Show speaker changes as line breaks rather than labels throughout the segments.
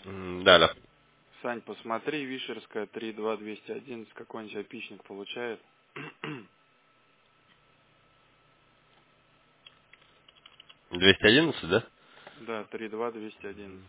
Да, да.
Сань, посмотри, Вишерская 32211, какой-нибудь опичник получает.
211, да?
Да, 32211.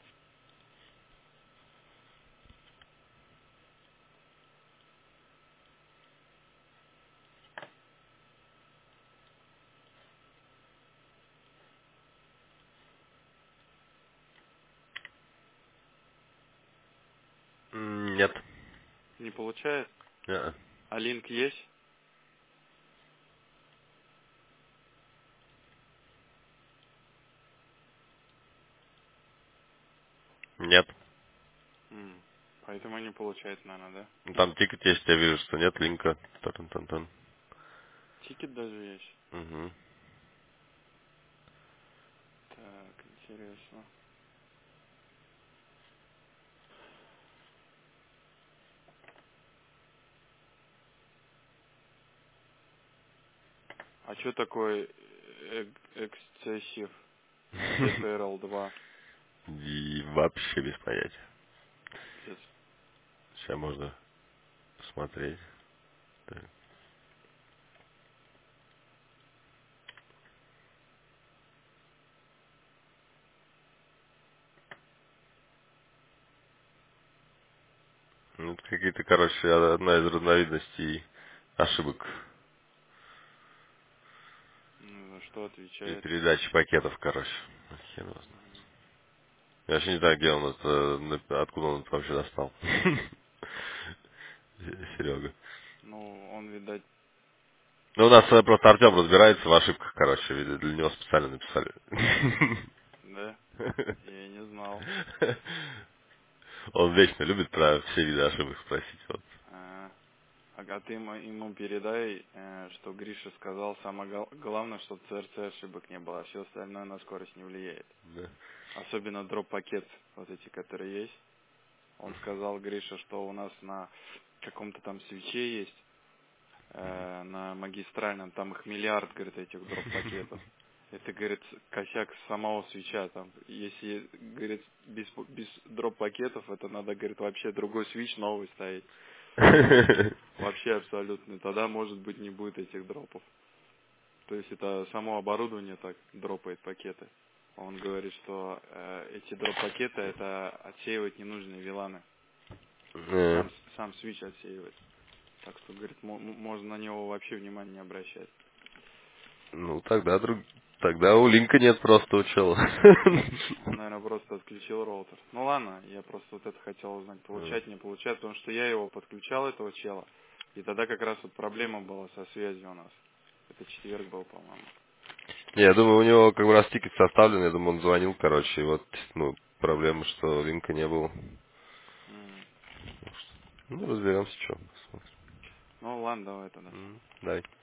Нет.
Не получает?
Не.
А линк есть?
Нет.
Поэтому не получает, наверное, да?
Ну, там тикет есть, я вижу, что нет линка. Тан-тан-тан.
Тикет даже есть.
Угу.
Так, интересно. А что такое Excessive DPRL2?
И вообще без понятия.
Без...
Сейчас можно посмотреть. Так. Ну, это какие-то, короче, одна из разновидностей ошибок
Ну, за что
при
отвечает?
передаче пакетов, короче. Хер его знает. Я вообще не знаю, где он это, откуда он это вообще достал. Серега.
Ну, он, видать,
Ну, у нас просто Артем разбирается в ошибках, короче, для него специально написали.
да? Я и не знал.
Он вечно любит про все виды ошибок спросить. Вот.
А ты ему передай, что Гриша сказал, самое главное, чтобы ЦРЦ ошибок не было, а все остальное на скорость не влияет.
Да.
Особенно дроп-пакет, вот эти, которые есть. Он сказал, Гриша, что у нас на каком-то там свече есть, на магистральном, там их миллиард, говорит, этих дроп-пакетов. Это, говорит, косяк самого свеча. Там, если, говорит, без дроп-пакетов, это надо, говорит, вообще другой свич новый ставить. Вообще абсолютно. Тогда, может быть, не будет этих дропов. То есть это само оборудование так дропает пакеты. Он говорит, что эти дроп-пакеты это отсеивать ненужные виланы. Сам свич отсеивает. Так что, говорит, можно на него вообще внимания не обращать.
Ну, тогда у Линка нет просто у чела.
Он, наверное, просто отключил роутер. Ну ладно, я просто вот это хотел узнать, получать, не получать, потому что я его подключал, этого чела, и тогда как раз вот проблема была со связью у нас. Это четверг был, по-моему.
Не, я думаю, у него как бы раз тикет составлен, я думаю, он звонил, короче, и вот, ну, проблема, что Линка не было.
М.
Ну, разберемся, что.
Ну ладно, давай тогда.
Давай.